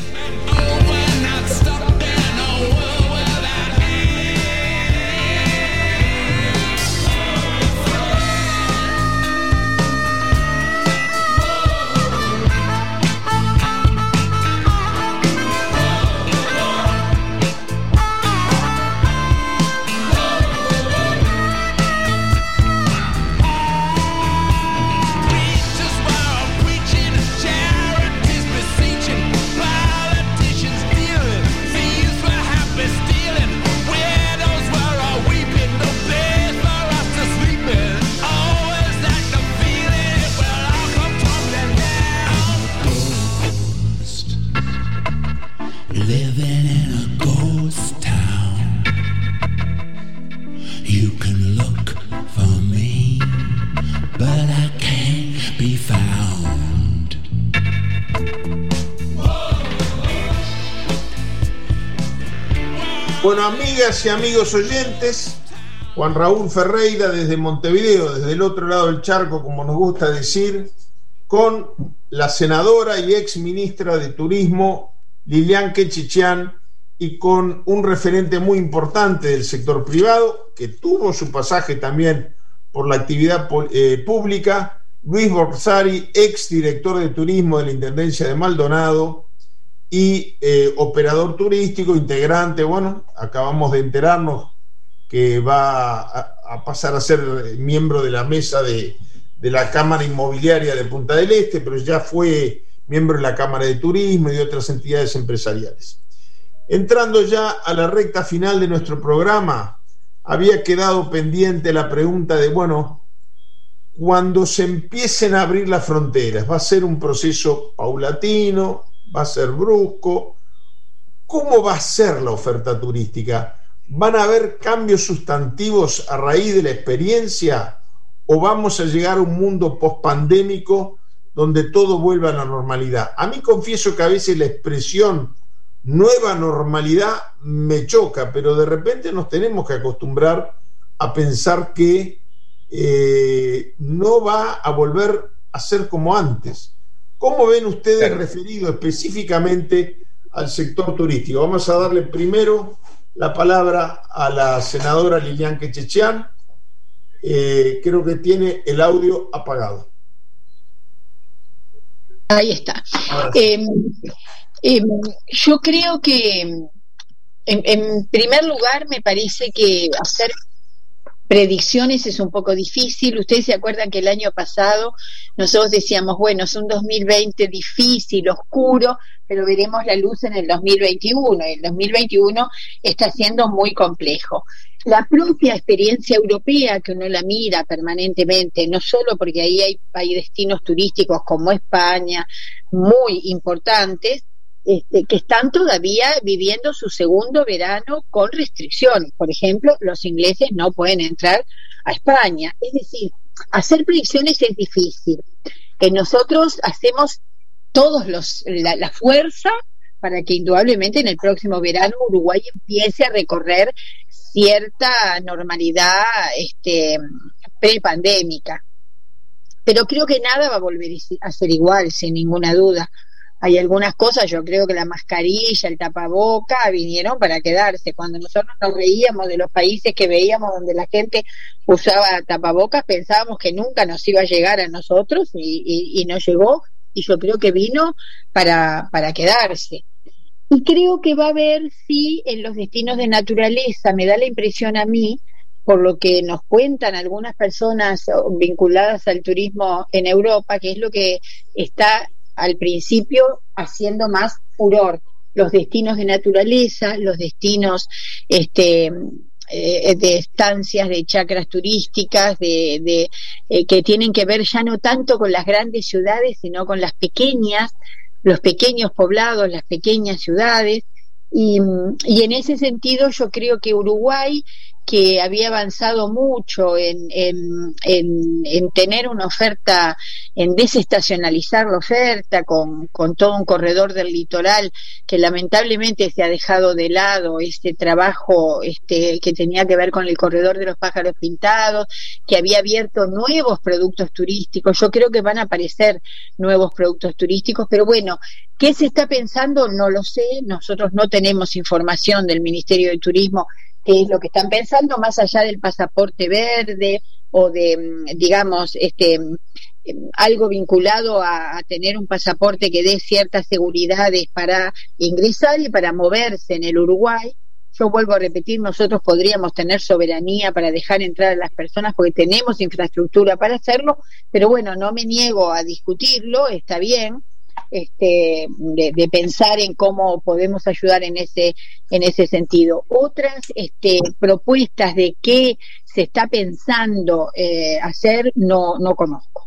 Bueno, amigas y amigos oyentes, Juan Raúl Ferreira desde Montevideo, desde el otro lado del charco, como nos gusta decir, con la senadora y ex ministra de Turismo, Lilian Quechichán, y con un referente muy importante del sector privado, que tuvo su pasaje también por la actividad eh, pública, Luis Borsari, ex director de Turismo de la Intendencia de Maldonado, y eh, operador turístico, integrante, bueno, acabamos de enterarnos que va a, a pasar a ser miembro de la mesa de, de la Cámara Inmobiliaria de Punta del Este, pero ya fue miembro de la Cámara de Turismo y de otras entidades empresariales. Entrando ya a la recta final de nuestro programa, había quedado pendiente la pregunta de, bueno, cuando se empiecen a abrir las fronteras, ¿va a ser un proceso paulatino? ¿Va a ser brusco? ¿Cómo va a ser la oferta turística? ¿Van a haber cambios sustantivos a raíz de la experiencia? ¿O vamos a llegar a un mundo pospandémico donde todo vuelva a la normalidad? A mí confieso que a veces la expresión nueva normalidad me choca, pero de repente nos tenemos que acostumbrar a pensar que eh, no va a volver a ser como antes. ¿Cómo ven ustedes claro. referido específicamente al sector turístico? Vamos a darle primero la palabra a la senadora Lilian Quechichán. Eh, creo que tiene el audio apagado. Ahí está. Eh, eh, yo creo que, en, en primer lugar, me parece que hacer predicciones es un poco difícil. Ustedes se acuerdan que el año pasado nosotros decíamos, bueno, es un dos mil veinte difícil, oscuro, pero veremos la luz en el dos mil veintiuno. El dos mil veintiuno está siendo muy complejo. La propia experiencia europea, que uno la mira permanentemente, no solo porque ahí hay, hay destinos turísticos como España, muy importantes, Este, que están todavía viviendo su segundo verano con restricciones. Por ejemplo, los ingleses no pueden entrar a España. Es decir, hacer predicciones es difícil. Que nosotros hacemos todos los la, la fuerza para que indudablemente en el próximo verano Uruguay empiece a recorrer cierta normalidad este, prepandémica. Pero creo que nada va a volver a ser igual, sin ninguna duda. Hay algunas cosas, yo creo que la mascarilla, el tapaboca vinieron para quedarse. Cuando nosotros nos reíamos de los países que veíamos donde la gente usaba tapabocas, pensábamos que nunca nos iba a llegar a nosotros y, y, y nos llegó, y yo creo que vino para, para quedarse. Y creo que va a haber, sí, en los destinos de naturaleza, me da la impresión a mí, por lo que nos cuentan algunas personas vinculadas al turismo en Europa, que es lo que está al principio haciendo más furor. los destinos de naturaleza, los destinos este, eh, de estancias, de chacras turísticas, de, de eh, que tienen que ver ya no tanto con las grandes ciudades, sino con las pequeñas, los pequeños poblados, las pequeñas ciudades. Y, y en ese sentido yo creo que Uruguay, que había avanzado mucho en, en, en, en tener una oferta, en desestacionalizar la oferta con, con todo un corredor del litoral que lamentablemente se ha dejado de lado, este trabajo este que tenía que ver con el corredor de los pájaros pintados, que había abierto nuevos productos turísticos. Yo creo que van a aparecer nuevos productos turísticos, pero bueno, ¿qué se está pensando? No lo sé, nosotros no tenemos información del Ministerio de Turismo qué es lo que están pensando, más allá del pasaporte verde o de, digamos, este algo vinculado a, a tener un pasaporte que dé ciertas seguridades para ingresar y para moverse en el Uruguay. Yo vuelvo a repetir, nosotros podríamos tener soberanía para dejar entrar a las personas porque tenemos infraestructura para hacerlo, pero bueno, no me niego a discutirlo, está bien. Este, de, de pensar en cómo podemos ayudar en ese en ese sentido. Otras este, propuestas de qué se está pensando eh, hacer no no conozco.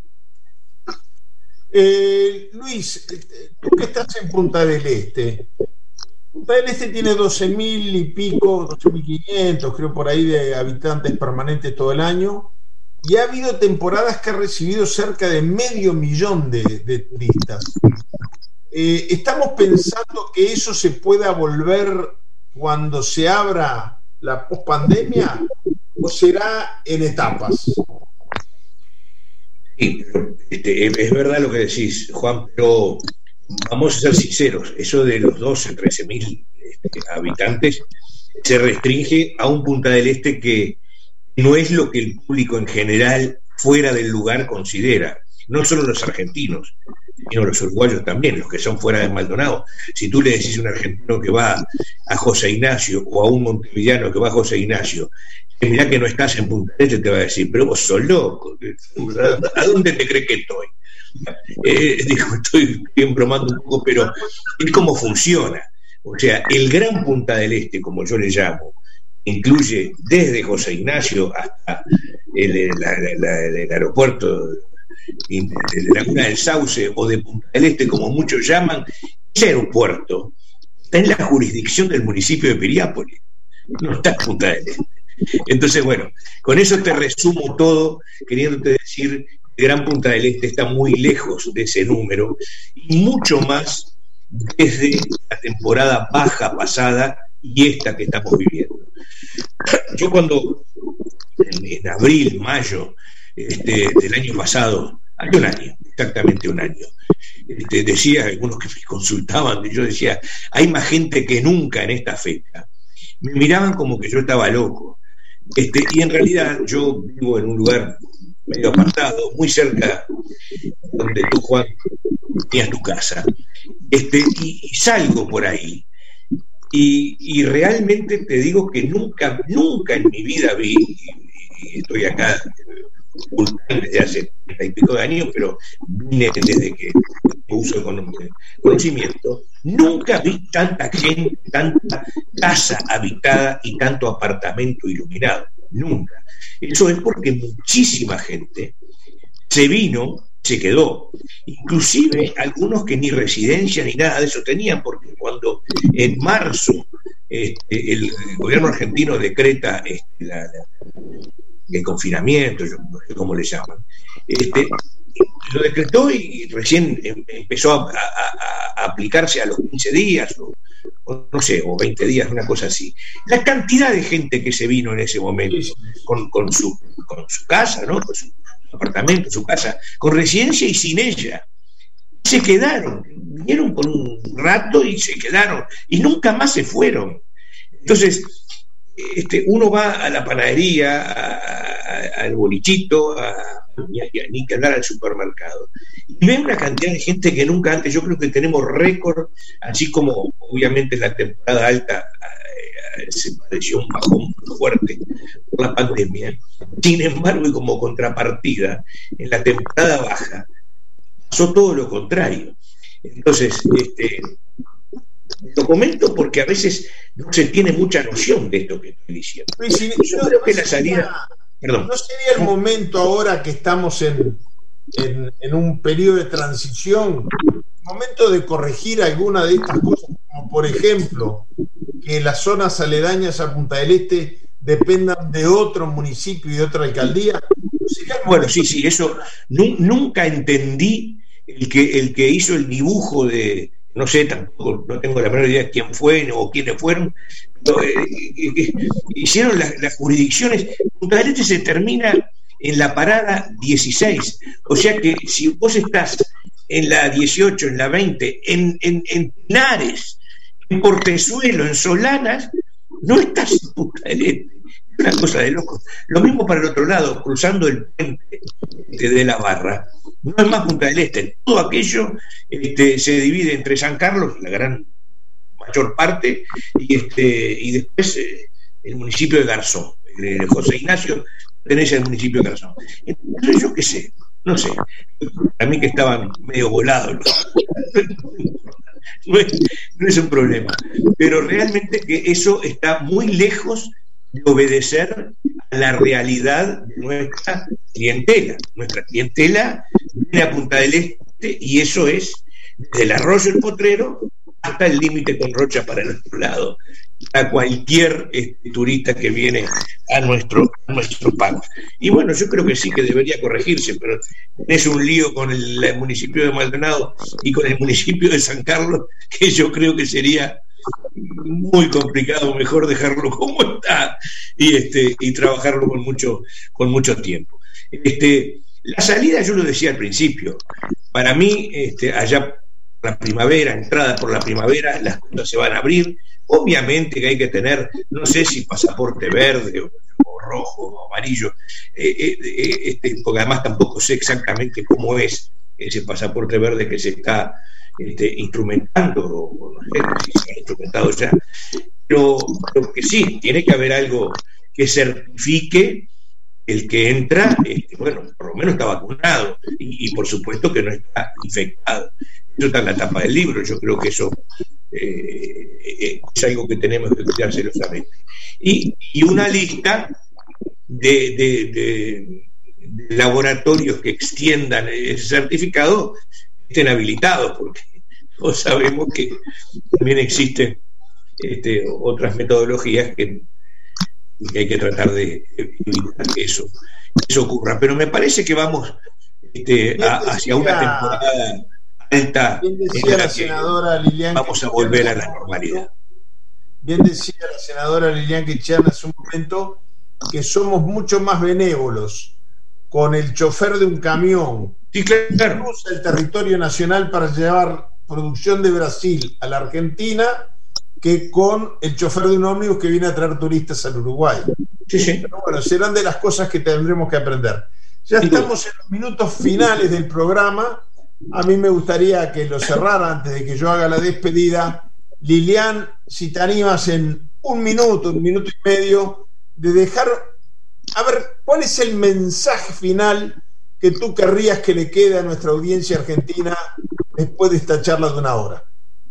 Eh, Luis, tú que estás en Punta del Este, Punta del Este tiene doce mil y pico, doce mil quinientos, creo por ahí, de habitantes permanentes todo el año, y ha habido temporadas que ha recibido cerca de medio millón de, de turistas. Eh, ¿Estamos pensando que eso se pueda volver cuando se abra la pospandemia o será en etapas? Sí, este, es verdad lo que decís, Juan, pero vamos a ser sinceros, eso de los doce, trece mil este, habitantes se restringe a un Punta del Este que no es lo que el público en general fuera del lugar considera, no solo los argentinos, sino los uruguayos también, los que son fuera de Maldonado. Si tú le decís a un argentino que va a José Ignacio o a un montevideano que va a José Ignacio, que mirá que no estás en Punta del Este, te va a decir, pero vos sos loco, ¿a dónde te crees que estoy? Eh, digo, estoy bien bromando un poco, pero es como funciona. O sea, el Gran Punta del Este, como yo le llamo, incluye desde José Ignacio hasta el, el, el, el, el aeropuerto de Laguna del Sauce o de Punta del Este, como muchos llaman. Ese aeropuerto está en la jurisdicción del municipio de Piriápolis, no está en Punta del Este. Entonces, bueno, con eso te resumo todo, queriéndote decir que Gran Punta del Este está muy lejos de ese número, y mucho más desde la temporada baja pasada y esta que estamos viviendo. Yo cuando en, en abril, mayo este, del año pasado, hace un año, exactamente un año, este, decía, algunos que me consultaban, yo decía, hay más gente que nunca en esta fecha. Me miraban como que yo estaba loco. Este, y en realidad yo vivo en un lugar medio apartado, muy cerca donde tú, Juan, tenías tu casa, este, y, y salgo por ahí y, y realmente te digo que nunca, nunca en mi vida vi, y, y estoy acá desde hace treinta y pico de años, pero vine desde que uso de conocimiento, nunca vi tanta gente, tanta casa habitada y tanto apartamento iluminado, nunca. Eso es porque muchísima gente se vino, se quedó, inclusive algunos que ni residencia ni nada de eso tenían, porque cuando en marzo este, el gobierno argentino decreta este, la, la el confinamiento, yo no sé cómo le llaman, este, lo decretó y recién empezó a, a, a aplicarse a los quince días, o, o no sé, o veinte días, una cosa así. La cantidad de gente que se vino en ese momento con, con, su, con su casa, ¿no? Con su apartamento, su casa, con residencia y sin ella. Se quedaron, vinieron por un rato y se quedaron, y nunca más se fueron. Entonces, Este, uno va a la panadería, al bolichito, a, a, ni que andar al supermercado, y ve una cantidad de gente que nunca antes. Yo creo que tenemos récord, así como obviamente en la temporada alta eh, se padeció un bajón fuerte por la pandemia. Sin embargo, y como contrapartida, en la temporada baja pasó todo lo contrario. Entonces, este, Lo comento porque a veces no se tiene mucha noción de esto que estoy diciendo. Sí, Yo no, creo que no la sería, salida... Perdón. ¿No sería el momento ahora que estamos en, en, en un periodo de transición, momento de corregir alguna de estas cosas, como por ejemplo que las zonas aledañas a Punta del Este dependan de otro municipio y de otra alcaldía? Bueno, sí, sí, eso nu- nunca entendí el que, el que hizo el dibujo de, no sé, tampoco, no tengo la menor idea de quién fue o quiénes fueron, pero, eh, eh, eh, hicieron las, las jurisdicciones. Punta del Este se termina en la parada dieciséis, o sea que si vos estás en la dieciocho, en la veinte, en, en, en Pinares, en Portezuelo, en Solanas, no estás en Punta del Este. Una cosa de locos. Lo mismo para el otro lado, cruzando el puente de la Barra, no es más Punta del Este. Todo aquello este, se divide entre San Carlos, la gran mayor parte, y este y después eh, el municipio de Garzón. Eh, José Ignacio pertenece al municipio de Garzón. Entonces, yo qué sé, no sé. A mí que estaban medio volados. No es, no es un problema. Pero realmente que eso está muy lejos de obedecer a la realidad de nuestra clientela. Nuestra clientela viene a Punta del Este y eso es desde el Arroyo El Potrero hasta el límite con Rocha para el otro lado, a cualquier este, turista que viene a nuestro, a nuestros pagos. Y bueno, yo creo que sí que debería corregirse, pero es un lío con el, el municipio de Maldonado y con el municipio de San Carlos, que yo creo que sería muy complicado, mejor dejarlo como está y este y trabajarlo con mucho con mucho tiempo. Este, la salida, yo lo decía al principio, para mí este, allá por la primavera, entrada por la primavera, las cosas se van a abrir. Obviamente que hay que tener, no sé si pasaporte verde o, o rojo o amarillo, eh, eh, eh, este, porque además tampoco sé exactamente cómo es ese pasaporte verde que se está Este, instrumentando, o no sé si se ha instrumentado ya, pero, pero que sí, tiene que haber algo que certifique el que entra, este, bueno, por lo menos está vacunado y, y por supuesto que no está infectado. Eso está en la tapa del libro, yo creo que eso eh, es algo que tenemos que cuidar celosamente. Y, y una lista de, de, de, de laboratorios que extiendan ese certificado estén habilitados, porque todos sabemos que también existen este, otras metodologías que, que hay que tratar de evitar que eso, eso ocurra. Pero me parece que vamos este, a, hacia una temporada alta. Bien decía la senadora Lilian, vamos a volver a la normalidad. Bien decía la senadora Lilian Quichana hace un momento que somos mucho más benévolos con el chofer de un camión sí, claro, que usa el territorio nacional para llevar producción de Brasil a la Argentina que con el chofer de un ómnibus que viene a traer turistas al Uruguay. Sí, sí. Pero bueno, serán de las cosas que tendremos que aprender. Ya sí, estamos sí. en los minutos finales del programa. A mí me gustaría que lo cerrara antes de que yo haga la despedida. Lilian, si te animas en un minuto, un minuto y medio, de dejar... A ver, ¿cuál es el mensaje final que tú querrías que le quede a nuestra audiencia argentina después de esta charla de una hora?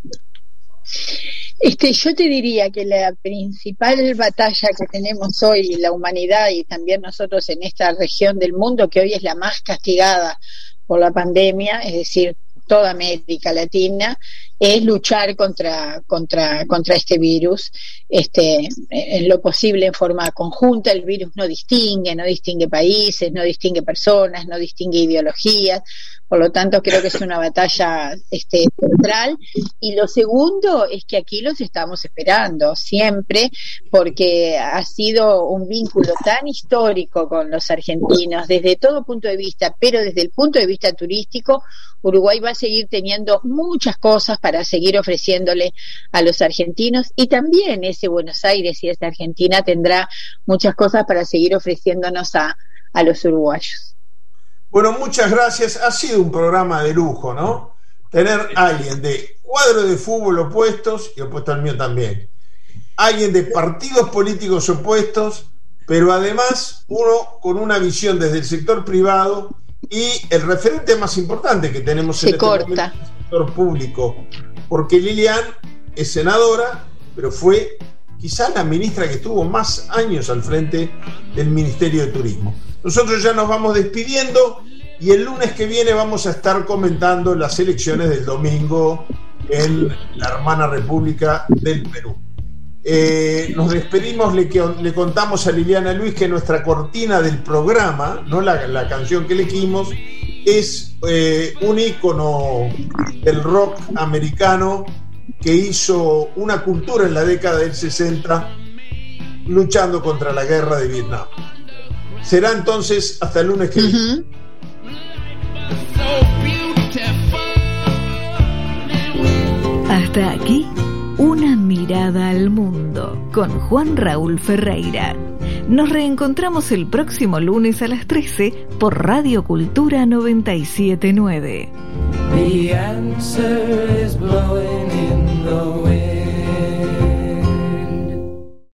Este, yo te diría que la principal batalla que tenemos hoy, la humanidad y también nosotros en esta región del mundo, que hoy es la más castigada por la pandemia, es decir, toda América Latina, es luchar contra contra contra este virus, este en lo posible en forma conjunta. El virus no distingue, no distingue países, no distingue personas, no distingue ideologías. Por lo tanto, creo que es una batalla este, central. Y lo segundo es que aquí los estamos esperando siempre, porque ha sido un vínculo tan histórico con los argentinos desde todo punto de vista, pero desde el punto de vista turístico, Uruguay va a seguir teniendo muchas cosas para seguir ofreciéndole a los argentinos, y también ese Buenos Aires y esa Argentina tendrá muchas cosas para seguir ofreciéndonos a, a los uruguayos. Bueno, muchas gracias. Ha sido un programa de lujo, ¿no? Tener a alguien de cuadros de fútbol opuestos, y opuesto al mío también, alguien de partidos políticos opuestos, pero además uno con una visión desde el sector privado y el referente más importante que tenemos en este momento, el sector público, porque Lilian es senadora, pero fue quizás la ministra que estuvo más años al frente del Ministerio de Turismo. Nosotros ya nos vamos despidiendo y el lunes que viene vamos a estar comentando las elecciones del domingo en la hermana República del Perú. Eh, nos despedimos, le, le contamos a Liliana Luis que nuestra cortina del programa, no la, la canción que elegimos, es eh, un ícono del rock americano que hizo una cultura en la década del sesenta luchando contra la guerra de Vietnam. Será entonces hasta el lunes que viene. Uh-huh. Hasta aquí, una mirada al mundo con Juan Raúl Ferreira. Nos reencontramos el próximo lunes a las trece por Radio Cultura noventa y siete punto nueve. The answer is blowing in the wind.